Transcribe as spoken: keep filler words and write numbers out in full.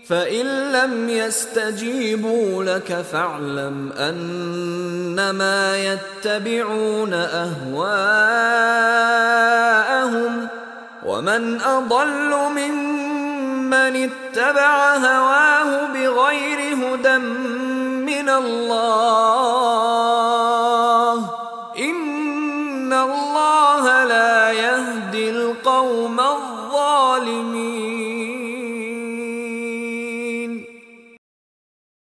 فإن لم يستجيبوا لك فاعلم أنما يتبعون أهواءهم، ومن أضل ممن اتبع هواه بغير هدى من الله